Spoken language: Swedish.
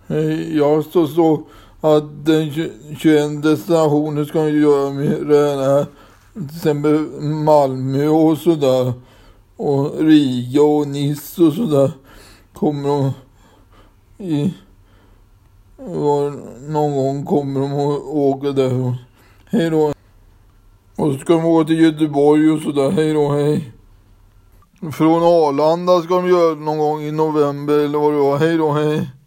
Jag så att den 21 destinationen ska de göra med det här. Till exempel Malmö och sådär. Och Riga och Nice och sådär. Kommer de någon gång kommer de att åka där. Hej då. Och så ska de åka till Göteborg och sådär. Hej då, hej. Från Arlanda ska de göra någon gång i november eller vad det var. Hej då, hej.